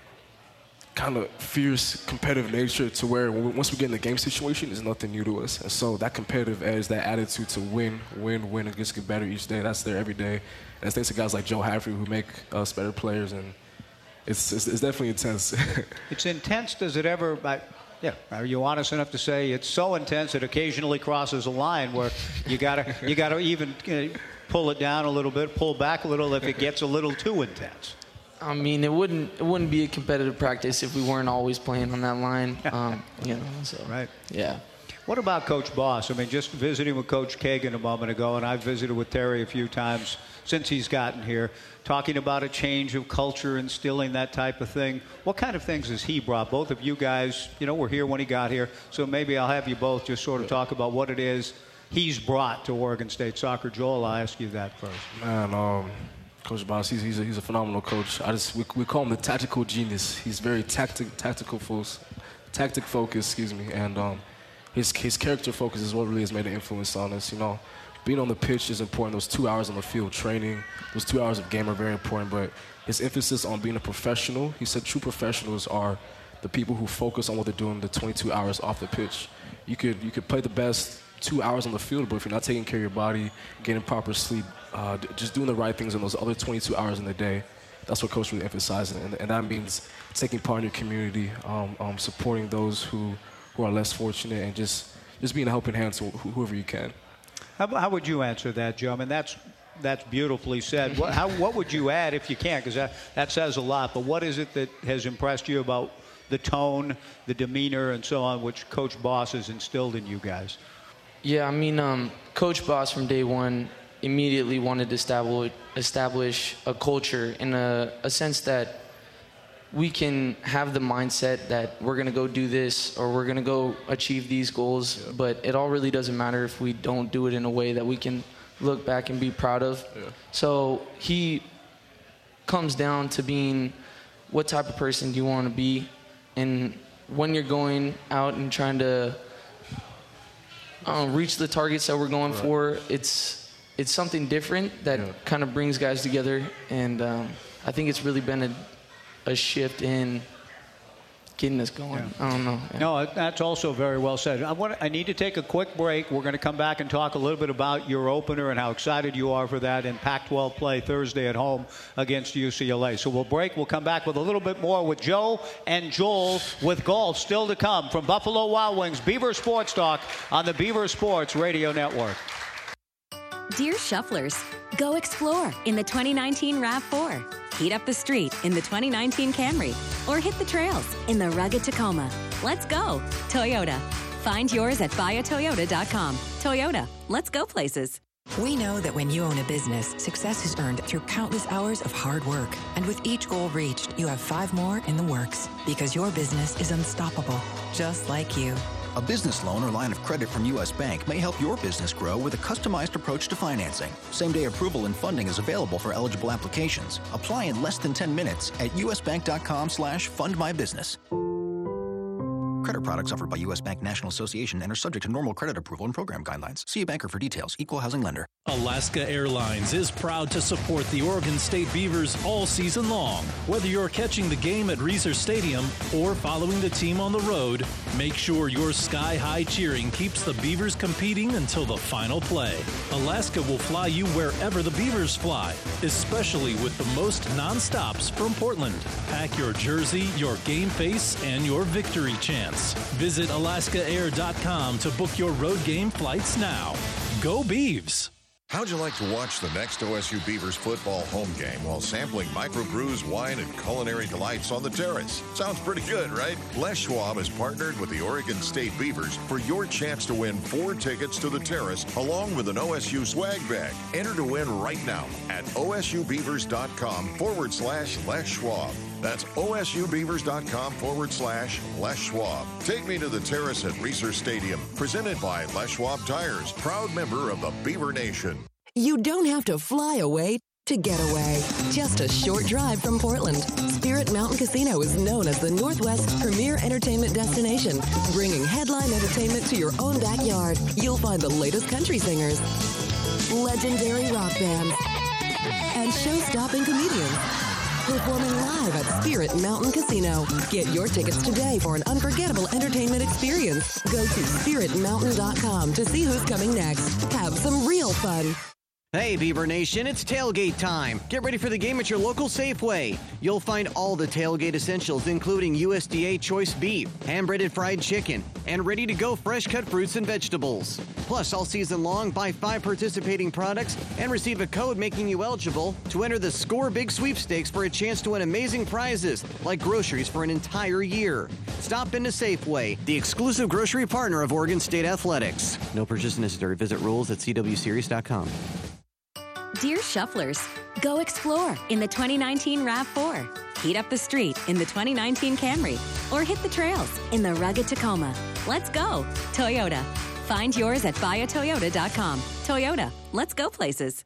kind of fierce competitive nature to where once we get in the game situation, it's nothing new to us. And so that competitive edge, that attitude to win, win, win, and just get better each day, that's there every day. And it's thanks to guys like Joe Hafferty who make us better players, and it's it's, it's definitely intense. It's intense. Does it ever? I, yeah. Are you honest enough to say it's so intense it occasionally crosses a line where you gotta you gotta even you know, pull it down a little bit, pull back a little if it gets a little too intense? I mean, it wouldn't it wouldn't be a competitive practice if we weren't always playing on that line. Um, you know. So right. Yeah. What about Coach Boss? I mean, just visiting with Coach Kagan a moment ago, and I've visited with Terry a few times since he's gotten here, talking about a change of culture, instilling that type of thing. What kind of things has he brought? Both of you guys, you know, were here when he got here, so maybe I'll have you both just sort of talk about what it is he's brought to Oregon State soccer. Joel, I'll ask you that first. Man, um, Coach Boss, he's, he's, a, he's a phenomenal coach. I just we, we call him the tactical genius. He's very tactic, tactical focus, tactic focused, excuse me, and um, his his character focus is what really has made an influence on us. You know, being on the pitch is important. Those two hours on the field training, those two hours of game are very important. But his emphasis on being a professional, he said, true professionals are the people who focus on what they're doing the twenty-two hours off the pitch. You could you could play the best two hours on the field, but if you're not taking care of your body, getting proper sleep, uh, just doing the right things in those other twenty-two hours in the day, that's what Coach really emphasizes. And, and that means taking part in your community, um, um, supporting those who, who are less fortunate, and just, just being a helping hand to wh- whoever you can. How, how would you answer that, Joe? I mean, that's that's beautifully said. What, how, what would you add if you can? Because that, that says a lot. But what is it that has impressed you about the tone, the demeanor, and so on, which Coach Boss has instilled in you guys? Yeah, I mean, um, Coach Boss from day one immediately wanted to establish, establish a culture in a, a sense that we can have the mindset that we're going to go do this or we're going to go achieve these goals, yeah. but it all really doesn't matter if we don't do it in a way that we can look back and be proud of. Yeah. So he comes down to being what type of person do you want to be, and when you're going out and trying to uh, reach the targets that we're going right. for, it's it's something different that yeah. kind of brings guys together, and um, I think it's really been a, a shift in getting us going. Yeah. I don't know. Yeah. No, that's also very well said. I want. I need to take a quick break. We're going to come back and talk a little bit about your opener and how excited you are for that in Pac twelve play Thursday at home against U C L A. So we'll break. We'll come back with a little bit more with Joe and Joel with golf still to come from Buffalo Wild Wings. Beaver Sports Talk on the Beaver Sports Radio Network. Dear Shufflers, go explore in the twenty nineteen RAV four. Heat up the street in the twenty nineteen Camry, or hit the trails in the rugged Tacoma. Let's go, Toyota. Find yours at buy a toyota dot com. Toyota, let's go places. We know that when you own a business, success is earned through countless hours of hard work. And with each goal reached, you have five more in the works, because your business is unstoppable, just like you. A business loan or line of credit from U S Bank may help your business grow with a customized approach to financing. Same-day approval and funding is available for eligible applications. Apply in less than ten minutes at usbank.com slash fundmybusiness. Credit products offered by U S Bank National Association and are subject to normal credit approval and program guidelines. See a banker for details. Equal housing lender. Alaska Airlines is proud to support the Oregon State Beavers all season long. Whether you're catching the game at Reser Stadium or following the team on the road, make sure your sky-high cheering keeps the Beavers competing until the final play. Alaska will fly you wherever the Beavers fly, especially with the most non-stops from Portland. Pack your jersey, your game face, and your victory chance. Visit alaska air dot com to book your road game flights now. Go Beavs! How'd you like to watch the next O S U Beavers football home game while sampling microbrews, wine, and culinary delights on the terrace? Sounds pretty good, right? Les Schwab has partnered with the Oregon State Beavers for your chance to win four tickets to the terrace along with an O S U swag bag. Enter to win right now at osubeavers.com forward slash Les Schwab. That's osubeavers.com forward slash Les Schwab. Take me to the terrace at Reser Stadium, presented by Les Schwab Tires, proud member of the Beaver Nation. You don't have to fly away to get away. Just a short drive from Portland. Spirit Mountain Casino is known as the Northwest's premier entertainment destination, bringing headline entertainment to your own backyard. You'll find the latest country singers, legendary rock bands, and show-stopping comedians performing live at Spirit Mountain Casino. Get your tickets today for an unforgettable entertainment experience. Go to spirit mountain dot com to see who's coming next. Have some real fun. Hey, Beaver Nation, it's tailgate time. Get ready for the game at your local Safeway. You'll find all the tailgate essentials, including U S D A choice beef, hand-breaded fried chicken, and ready-to-go fresh-cut fruits and vegetables. Plus, all season long, buy five participating products and receive a code making you eligible to enter the Score Big Sweepstakes for a chance to win amazing prizes, like groceries for an entire year. Stop into Safeway, the exclusive grocery partner of Oregon State Athletics. No purchase necessary. Visit rules at c w series dot com. Dear Shufflers, go explore in the twenty nineteen RAV four. Heat up the street in the twenty nineteen Camry, or hit the trails in the rugged Tacoma. Let's go, Toyota. Find yours at buy a toyota dot com. Toyota, let's go places.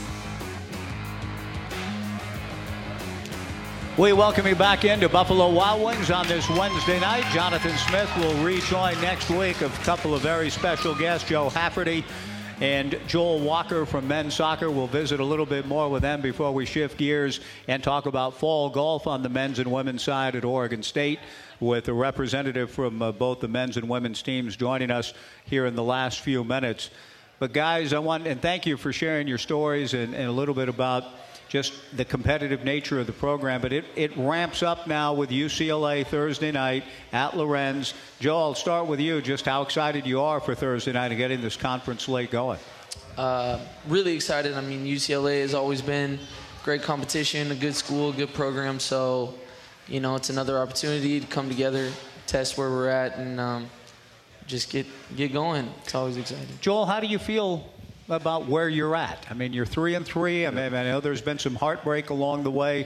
We welcome you back into Buffalo Wild Wings on this Wednesday night. Jonathan Smith will rejoin next week of a couple of very special guests, Joe Hafferty and Joel Walker from men's soccer. We'll visit a little bit more with them before we shift gears and talk about fall golf on the men's and women's side at Oregon State, with a representative from uh, both the men's and women's teams joining us here in the last few minutes. But guys, I want, and thank you for sharing your stories and, and a little bit about just the competitive nature of the program. But it, it ramps up now with U C L A Thursday night at Lorenz. Joe, I'll start with you, just how excited you are for Thursday night and getting this conference slate going. Uh, really excited. I mean, U C L A has always been great competition, a good school, good program. So, you know, it's another opportunity to come together, test where we're at, and um, just get, get going. It's always exciting. Joel, how do you feel about where you're at? I mean, you're three and three. I mean, I know there's been some heartbreak along the way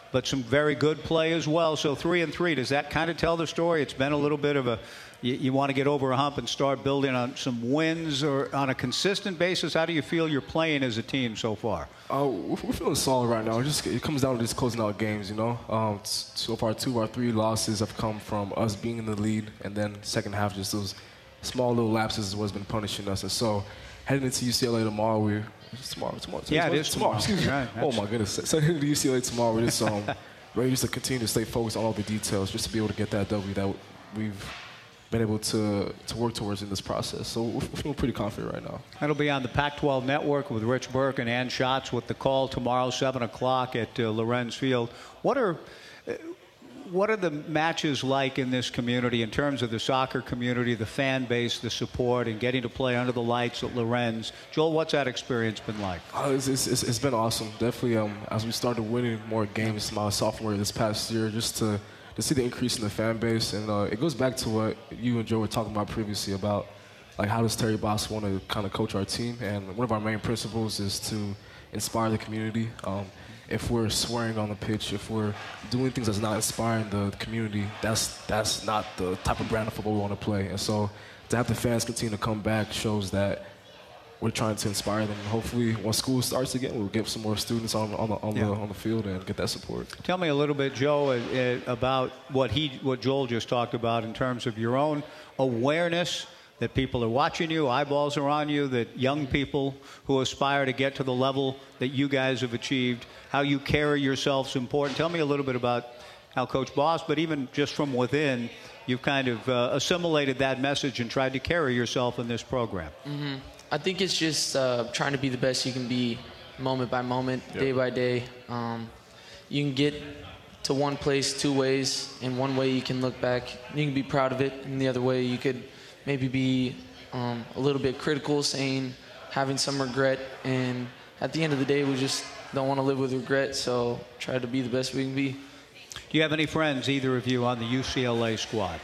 but some very good play as well. So three and three, does that kind of tell the story? It's been a little bit of a, you, you want to get over a hump and start building on some wins, or on a consistent basis. How do you feel you're playing as a team so far? Uh, we're feeling solid right now. It just it comes down to just closing out games, you know. Um, so far, two of our three losses have come from us being in the lead, and then second half, just those small little lapses is what's been punishing us. And so heading into U C L A tomorrow, we're tomorrow, tomorrow. Yeah, it is tomorrow. Excuse me. Right, oh my goodness. So heading to U C L A tomorrow, we're just um, ready just to continue to stay focused on all the details, just to be able to get that W that we've been able to to work towards in this process. So we're feeling pretty confident right now. That'll be on the Pac twelve Network with Rich Burke and Ann Schatz with the call tomorrow, seven o'clock at uh, Lorenz Field. What are uh, what are the matches like in this community in terms of the soccer community, the fan base, the support, and getting to play under the lights at Lorenz? Joel, what's that experience been like? Uh, it's, it's, it's been awesome. Definitely, um, as we started winning more games my sophomore year this past year, just to to see the increase in the fan base. And uh, it goes back to what you and Joe were talking about previously about, like, how does Terry Boss want to kind of coach our team? And one of our main principles is to inspire the community. Um, if we're swearing on the pitch, if we're doing things that's not inspiring the community, that's that's not the type of brand of football we want to play. And so to have the fans continue to come back shows that we're trying to inspire them. And hopefully, when school starts again, we'll get some more students on, on, the, on, yeah. the, on the field and get that support. Tell me a little bit, Joe, uh, about what he, what Joel just talked about in terms of your own awareness that people are watching you, eyeballs are on you, that young people who aspire to get to the level that you guys have achieved, how you carry yourself is important. Tell me a little bit about how Coach Boss, but even just from within, you've kind of uh, assimilated that message and tried to carry yourself in this program. Mm-hmm. I think it's just uh, trying to be the best you can be moment by moment, yep. day by day. Um, you can get to one place two ways. In one way, you can look back, you can be proud of it. In the other way, you could maybe be um, a little bit critical, saying, having some regret. And at the end of the day, we just don't want to live with regret, so try to be the best we can be. Do you have any friends, either of you, on the U C L A squad?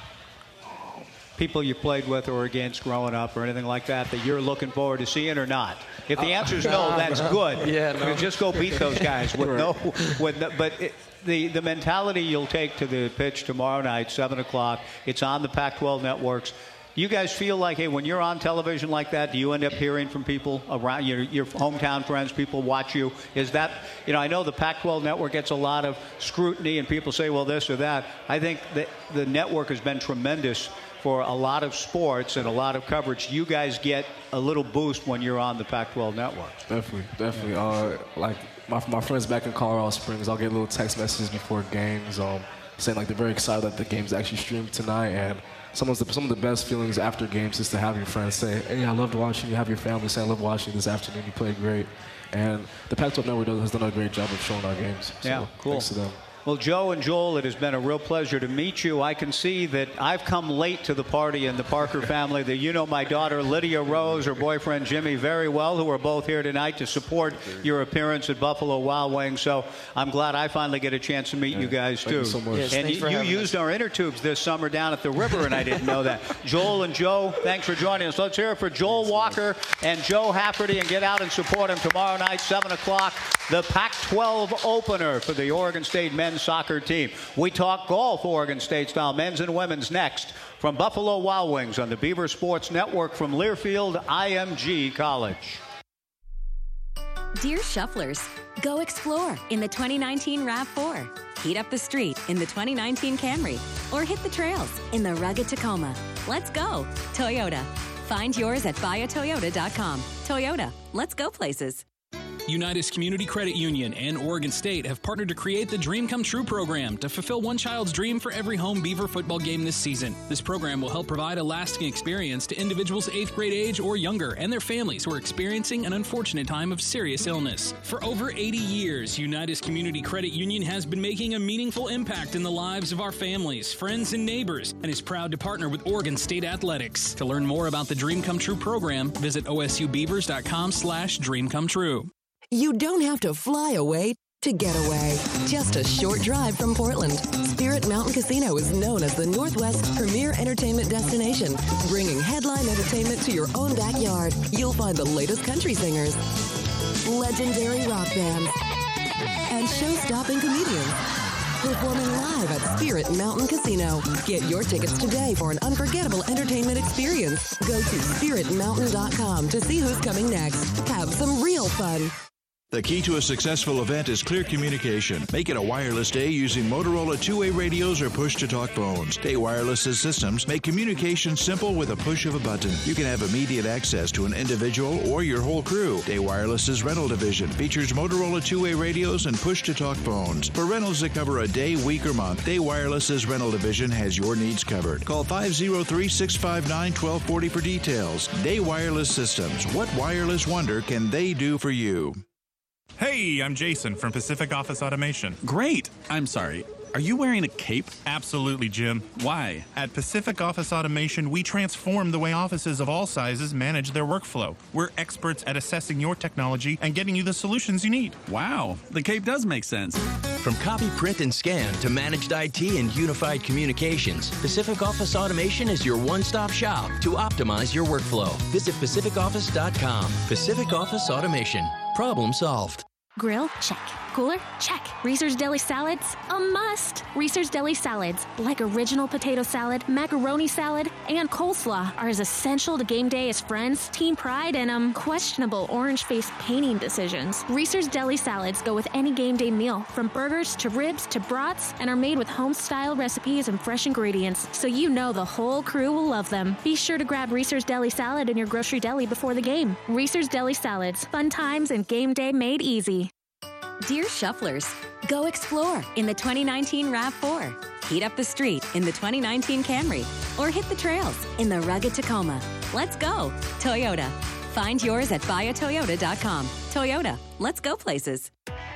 People you played with or against growing up or anything like that that you're looking forward to seeing or not? If the answer is no, that's good. Yeah, no. Just go beat those guys with no. With no but it, the the mentality you'll take to the pitch tomorrow night, seven o'clock. It's on the Pac twelve networks. You guys feel like, hey, when you're on television like that, do you end up hearing from people around your, your hometown friends, people watch you? Is that, you know, I know the Pac twelve network gets a lot of scrutiny and people say, well, this or that. I think that the network has been tremendous for a lot of sports and a lot of coverage. You guys get a little boost when you're on the Pac twelve network. Definitely, definitely. Uh, like my, my friends back in Colorado Springs, I'll get little text messages before games um, saying like they're very excited that the game's actually streamed tonight. And some of the, some of the best feelings after games is to have your friends say, hey, I loved watching you. Have your family say, I love watching you this afternoon. You played great. And the Pac twelve network has done a great job of showing our games. So yeah, cool. Thanks to them. Well, Joe and Joel, it has been a real pleasure to meet you. I can see that I've come late to the party in the Parker family. That you know my daughter Lydia Rose, her boyfriend Jimmy very well, who are both here tonight to support your appearance at Buffalo Wild Wings. So I'm glad I finally get a chance to meet yeah, you guys, thank too. You so much. Yes, and you, you used us. our inner tubes this summer down at the river, and I didn't know that. Joel and Joe, thanks for joining us. Let's hear it for Joel thanks, Walker man. and Joe Hafferty, and get out and support them tomorrow night, seven o'clock, the Pac twelve opener for the Oregon State men's soccer team. We talk golf, Oregon State style, men's and women's, next from Buffalo Wild Wings on the Beaver Sports Network from Learfield I M G College. Dear Shufflers, go explore in the twenty nineteen RAV four. Heat up the street in the twenty nineteen Camry. Or hit the trails in the rugged Tacoma. Let's go, Toyota. Find yours at buy a toyota dot com. Toyota, let's go places. Unitas Community Credit Union and Oregon State have partnered to create the Dream Come True program to fulfill one child's dream for every home Beaver football game this season. This program will help provide a lasting experience to individuals eighth grade age or younger and their families who are experiencing an unfortunate time of serious illness. For over eighty years, Unitas Community Credit Union has been making a meaningful impact in the lives of our families, friends, and neighbors, and is proud to partner with Oregon State Athletics. To learn more about the Dream Come True program, visit O S U beavers dot com slash dream come true. You don't have to fly away to get away. Just a short drive from Portland. Spirit Mountain Casino is known as the Northwest's premier entertainment destination, bringing headline entertainment to your own backyard. You'll find the latest country singers, legendary rock bands, and show-stopping comedians performing live at Spirit Mountain Casino. Get your tickets today for an unforgettable entertainment experience. Go to spirit mountain dot com to see who's coming next. Have some real fun. The key to a successful event is clear communication. Make it a wireless day using Motorola two-way radios or push-to-talk phones. Day Wireless's systems make communication simple with a push of a button. You can have immediate access to an individual or your whole crew. Day Wireless's rental division features Motorola two-way radios and push-to-talk phones. For rentals that cover a day, week, or month, Day Wireless's rental division has your needs covered. Call five oh three, six five nine, one two four oh for details. Day Wireless Systems. What wireless wonder can they do for you? Hey, I'm Jason from Pacific Office Automation. Great. I'm sorry. Are you wearing a cape? Absolutely, Jim. Why? At Pacific Office Automation, we transform the way offices of all sizes manage their workflow. We're experts at assessing your technology and getting you the solutions you need. Wow, the cape does make sense. From copy, print, and scan to managed I T and unified communications, Pacific Office Automation is your one-stop shop to optimize your workflow. Visit pacific office dot com. Pacific Office Automation. Problem solved. Grill? Check. Cooler? Check. Reese's Deli Salads? A must. Reese's Deli Salads, like original potato salad, macaroni salad, and coleslaw, are as essential to game day as friends, team pride, and um questionable orange-faced painting decisions. Reese's Deli Salads go with any game day meal, from burgers to ribs to brats, and are made with home-style recipes and fresh ingredients, so you know the whole crew will love them. Be sure to grab Reese's Deli Salad in your grocery deli before the game. Reese's Deli Salads. Fun times and game day made easy. Dear Shufflers, go explore in the twenty nineteen RAV four. Heat up the street in the twenty nineteen Camry. Or hit the trails in the rugged Tacoma. Let's go, Toyota. Find yours at buy a toyota dot com. Toyota, let's go places.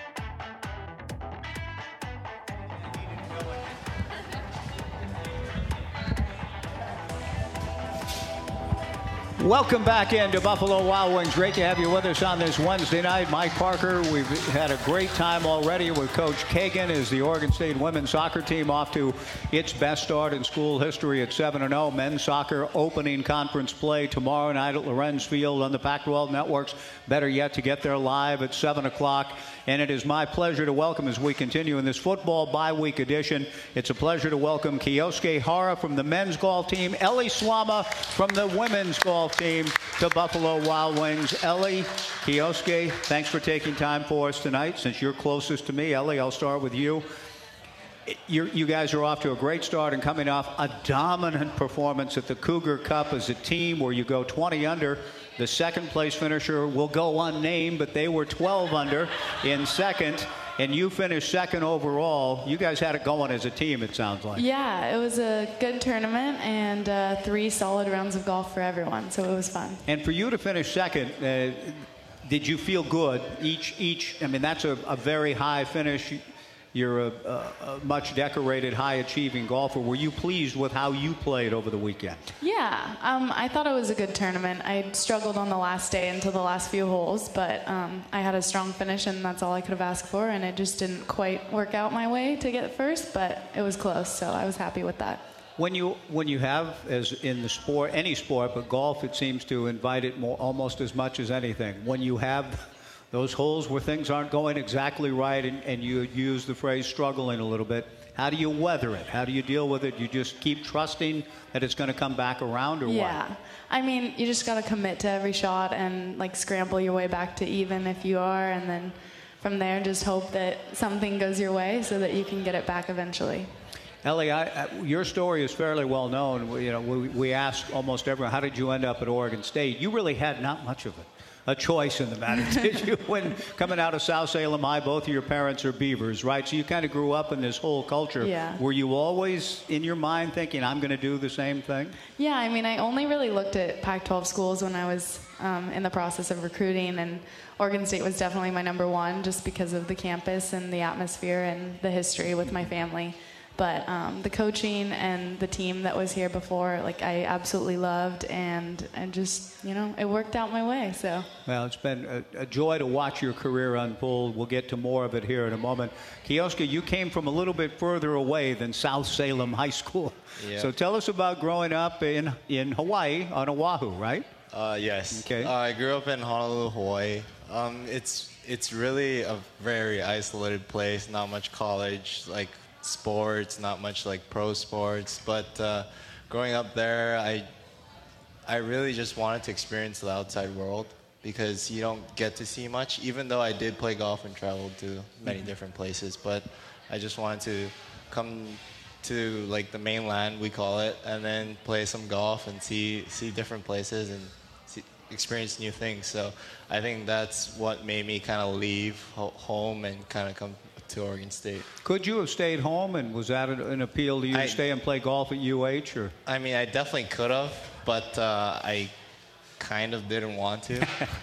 Welcome back into Buffalo Wild Wings. Great to have you with us on this Wednesday night. Mike Parker, we've had a great time already with Coach Kagan as the Oregon State women's soccer team off to its best start in school history at seven and oh. Men's soccer opening conference play tomorrow night at Lorenz Field on the Pac twelve networks. Better yet, to get there live at seven o'clock. And it is my pleasure to welcome, as we continue in this football bye-week edition, it's a pleasure to welcome Kioske Hara from the men's golf team, Ellie Swama from the women's golf team to Buffalo Wild Wings. Ellie, Kioske, thanks for taking time for us tonight. Since you're closest to me, Ellie, I'll start with you. You're, you guys are off to a great start and coming off a dominant performance at the Cougar Cup as a team where you go twenty under. The second place finisher will go unnamed, but they were twelve under in second, and you finished second overall. You guys had it going as a team, it sounds like. Yeah, it was a good tournament and uh, three solid rounds of golf for everyone, so it was fun. And for you to finish second, uh, did you feel good? Each, each. I mean, that's a, a very high finish. You're a, a, a much decorated, high-achieving golfer. Were you pleased with how you played over the weekend? Yeah, um, I thought it was a good tournament. I struggled on the last day until the last few holes, but um, I had a strong finish, and that's all I could have asked for, and it just didn't quite work out my way to get first, but it was close, so I was happy with that. When you when you have, as in the sport, any sport, but golf, it seems to invite it more, almost as much as anything. When you have those holes where things aren't going exactly right, and, and you use the phrase struggling a little bit, how do you weather it? How do you deal with it? You just keep trusting that it's going to come back around, or yeah. what? I mean, you just got to commit to every shot and like scramble your way back to even if you are, and then from there just hope that something goes your way so that you can get it back eventually. Ellie, I, I, your story is fairly well known. We, you know, we, we asked almost everyone, how did you end up at Oregon State? You really had not much of it. A choice in the matter, did you? When coming out of South Salem High, both of your parents are Beavers, right? So you kind of grew up in this whole culture. Yeah. Were you always in your mind thinking, I'm going to do the same thing? Yeah, I mean, I only really looked at Pac twelve schools when I was um, in the process of recruiting, and Oregon State was definitely my number one just because of the campus and the atmosphere and the history with my family. But um, the coaching and the team that was here before, like, I absolutely loved, and and just, you know, it worked out my way. So. Well, it's been a, a joy to watch your career unfold. We'll get to more of it here in a moment. Kioske, you came from a little bit further away than South Salem High School. Yeah. So tell us about growing up in in Hawaii on Oahu, right? Uh, yes. Okay. Uh, I grew up in Honolulu, Hawaii. Um, it's it's really a very isolated place. Not much college like sports, not much like pro sports. But uh, growing up there, I I really just wanted to experience the outside world because you don't get to see much. Even though I did play golf and traveled to many mm-hmm. different places, but I just wanted to come to like the mainland, we call it, and then play some golf and see see different places and see, experience new things. So I think that's what made me kind of leave ho- home and kind of come to Oregon State. Could you have stayed home, and was that an appeal to you I, to stay and play golf at U H? Or? I mean, I definitely could have, but uh, I kind of didn't want to.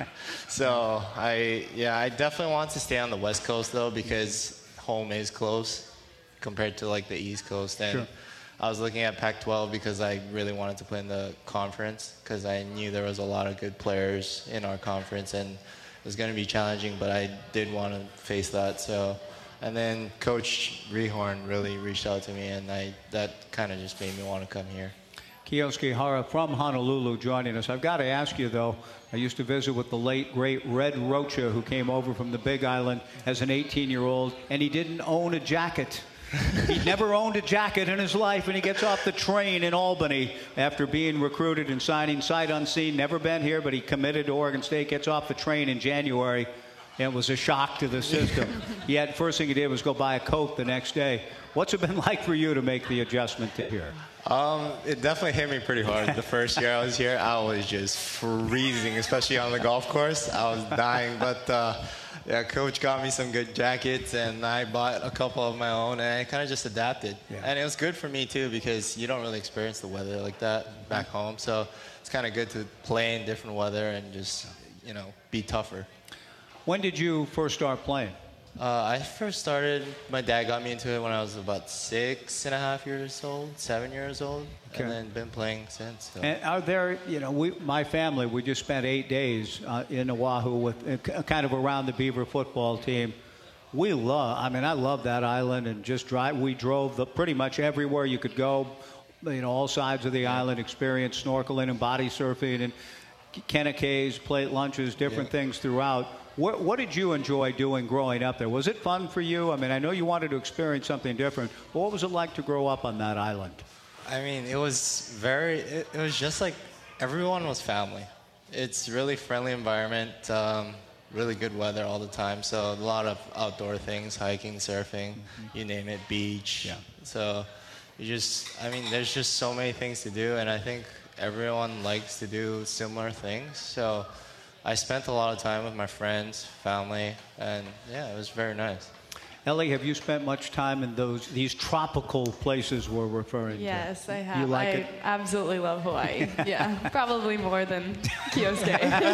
So I, yeah, I definitely want to stay on the West Coast though, because home is close compared to like the East Coast. And sure. I was looking at Pac twelve because I really wanted to play in the conference because I knew there was a lot of good players in our conference and it was going to be challenging, but I did want to face that. So, and then Coach Rehorn really reached out to me, and I that kind of just made me want to come here. Kiyosuke Hara from Honolulu joining us. I've got to ask you, though, I used to visit with the late, great Red Rocha, who came over from the Big Island as an eighteen-year-old, and he didn't own a jacket. He'd never owned a jacket in his life, and he gets off the train in Albany after being recruited and signing sight unseen. Never been here, but he committed to Oregon State, gets off the train in January, and it was a shock to the system. He had, first thing he did was go buy a coat the next day. What's it been like for you to make the adjustment to here? Um, it definitely hit me pretty hard. The first year I was here, I was just freezing, especially on the golf course. I was dying, but uh, yeah, Coach got me some good jackets, and I bought a couple of my own, and I kind of just adapted. Yeah. And it was good for me, too, because you don't really experience the weather like that back home. So it's kind of good to play in different weather and just, you know, be tougher. When did you first start playing? Uh, I first started, my dad got me into it when I was about six and a half years old, seven years old, okay. and then been playing since. So. And are there, you know, we, my family, we just spent eight days uh, in Oahu with uh, kind of around the Beaver football team. We love, I mean, I love that island and just drive. We drove the, pretty much everywhere you could go, you know, all sides of the yeah. island, experience snorkeling and body surfing and Kenneke's, plate lunches, different yeah. things throughout. What, what did you enjoy doing growing up there? Was it fun for you? I mean, I know you wanted to experience something different, but what was it like to grow up on that island? I mean, it was very, it, it was just like everyone was family. It's really friendly environment, um, really good weather all the time, so a lot of outdoor things, hiking, surfing, mm-hmm. you name it, beach. Yeah. So you just, I mean, there's just so many things to do, and I think everyone likes to do similar things, so I spent a lot of time with my friends, family, and yeah, it was very nice. Ellie, have you spent much time in those these tropical places we're referring yes, to? Yes, I have. You like I it? absolutely love Hawaii. Yeah, probably more than Kiyosuke.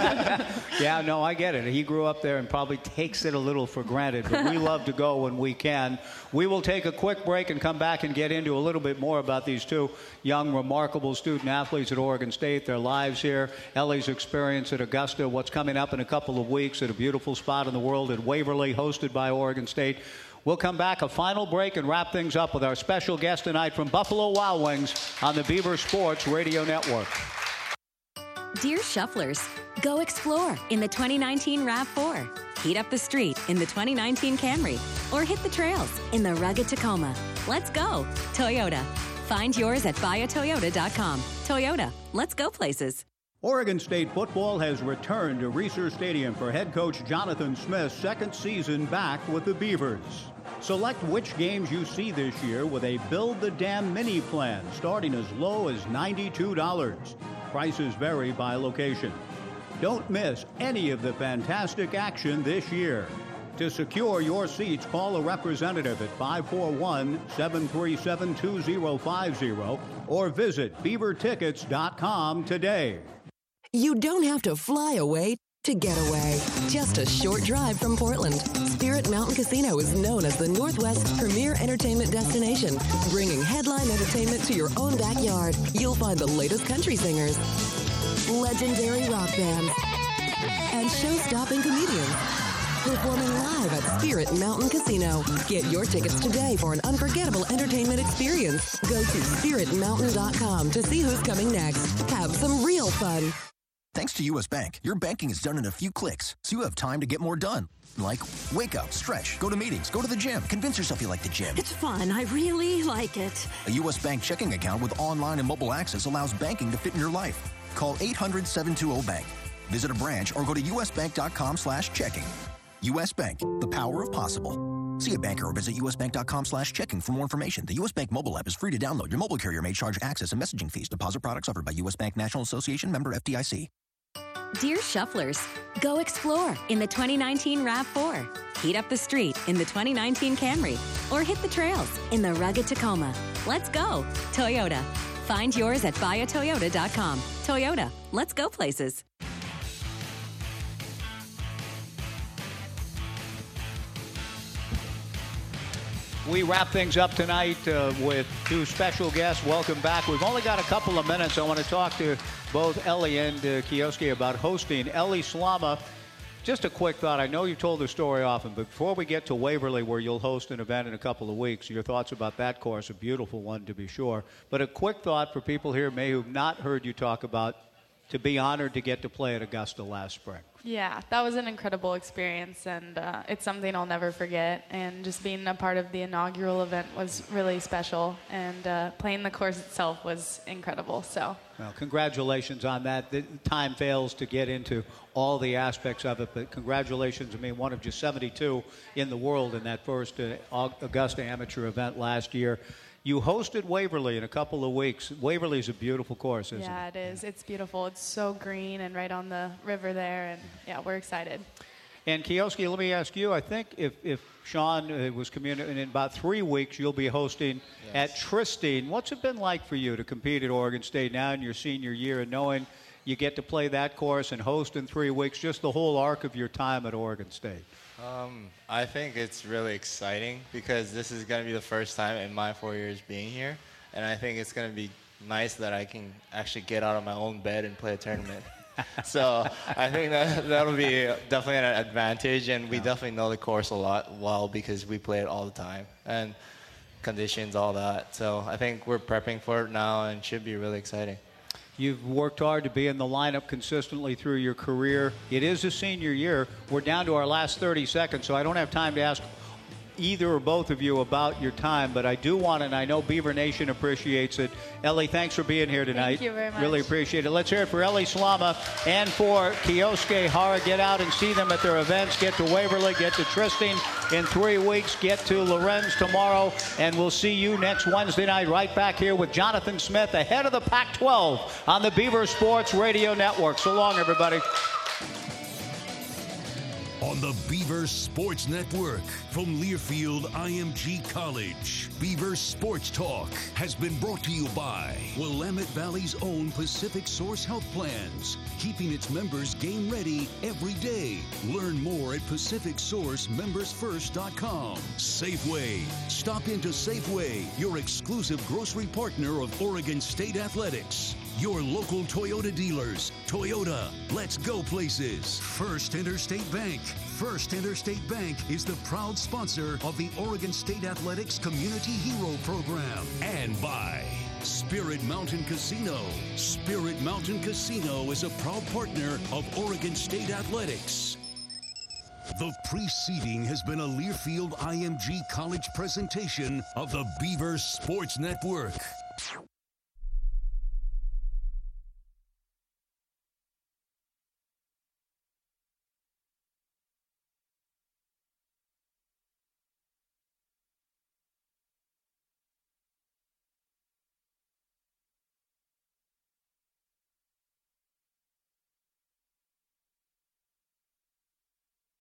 Yeah, no, I get it. He grew up there and probably takes it a little for granted, but we love to go when we can. We will take a quick break and come back and get into a little bit more about these two young, remarkable student athletes at Oregon State, their lives here, Ellie's experience at Augusta, what's coming up in a couple of weeks at a beautiful spot in the world at Waverly, hosted by Oregon State. We'll come back, a final break, and wrap things up with our special guest tonight from Buffalo Wild Wings on the Beaver Sports Radio Network. Dear Shufflers, go explore in the twenty nineteen RAV four. Heat up the street in the twenty nineteen Camry. Or hit the trails in the rugged Tacoma. Let's go, Toyota. Find yours at buy a toyota dot com. Toyota, let's go places. Oregon State football has returned to Reser Stadium for head coach Jonathan Smith's second season back with the Beavers. Select which games you see this year with a Build the Dam mini plan starting as low as ninety-two dollars. Prices vary by location. Don't miss any of the fantastic action this year. To secure your seats, call a representative at five four one, seven three seven, two zero five zero or visit beaver tickets dot com today. You don't have to fly away to get away. Just a short drive from Portland. Spirit Mountain Casino is known as the Northwest's premier entertainment destination, bringing headline entertainment to your own backyard. You'll find the latest country singers, legendary rock bands, and show-stopping comedians performing live at Spirit Mountain Casino. Get your tickets today for an unforgettable entertainment experience. Go to spirit mountain dot com to see who's coming next. Have some real fun. Thanks to U S. Bank, your banking is done in a few clicks, so you have time to get more done. Like, wake up, stretch, go to meetings, go to the gym, convince yourself you like the gym. It's fun. I really like it. A U S. Bank checking account with online and mobile access allows banking to fit in your life. Call eight hundred, seven two zero, bank. Visit a branch or go to usbank.com slash checking. U S. Bank, the power of possible. See a banker or visit usbank.com slash checking for more information. The U S. Bank mobile app is free to download. Your mobile carrier may charge access and messaging fees. Deposit products offered by U S. Bank National Association, member F D I C. Dear Shufflers, go explore in the twenty nineteen RAV four. Heat up the street in the twenty nineteen Camry. Or hit the trails in the rugged Tacoma. Let's go, Toyota. Find yours at buy a toyota dot com. Toyota, let's go places. We wrap things up tonight uh, with two special guests. Welcome back. We've only got a couple of minutes. I want to talk to both Ellie and uh, Kioski about hosting. Ellie Slama, just a quick thought. I know you told the story often, but before we get to Waverly, where you'll host an event in a couple of weeks, your thoughts about that course, a beautiful one to be sure. But a quick thought for people here may have not heard you talk about, to be honored to get to play at Augusta last spring. Yeah, that was an incredible experience, and uh, it's something I'll never forget. And just being a part of the inaugural event was really special, and uh, playing the course itself was incredible. So, well, congratulations on that. The time fails to get into all the aspects of it, but congratulations. I mean, one of just seventy-two in the world in that first uh, Augusta Amateur event last year. You hosted Waverly in a couple of weeks. Waverly's a beautiful course, isn't yeah, it? Yeah, it is. It's beautiful. It's so green and right on the river there, and yeah, we're excited. And Kioski, let me ask you, I think if, if Sean uh, was communicating, in about three weeks you'll be hosting yes. at Tristine. What's it been like for you to compete at Oregon State now in your senior year and knowing you get to play that course and host in three weeks, just the whole arc of your time at Oregon State? Um, I think it's really exciting because this is going to be the first time in my four years being here, and I think it's going to be nice that I can actually get out of my own bed and play a tournament. So I think that that'll be definitely an advantage, and we yeah. definitely know the course a lot well because we play it all the time, and conditions, all that. So I think we're prepping for it now, and it should be really exciting. You've worked hard to be in the lineup consistently through your career. It is a senior year. We're down to our last thirty seconds, so I don't have time to ask either or both of you about your time, but I do want, and I know Beaver Nation appreciates it. Ellie, thanks for being here tonight. Thank you very much. Really appreciate it. Let's hear it for Ellie Slama and for Kioski Hara. Get out and see them at their events. Get to Waverly, get to Tristine in three weeks, get to Lorenz tomorrow, and we'll see you next Wednesday night right back here with Jonathan Smith ahead of the Pac twelve on the Beaver Sports Radio Network. So long, everybody. On the Beaver Sports Network from Learfield I M G College, Beaver Sports Talk has been brought to you by Willamette Valley's own Pacific Source Health Plans, keeping its members game ready every day. Learn more at pacific source members first dot com. Safeway. Stop into Safeway, your exclusive grocery partner of Oregon State Athletics. Your local Toyota dealers. Toyota, let's go places. First Interstate Bank. First Interstate Bank is the proud sponsor of the Oregon State Athletics Community Hero Program. And by Spirit Mountain Casino. Spirit Mountain Casino is a proud partner of Oregon State Athletics. The preceding has been a Learfield I M G College presentation of the Beaver Sports Network.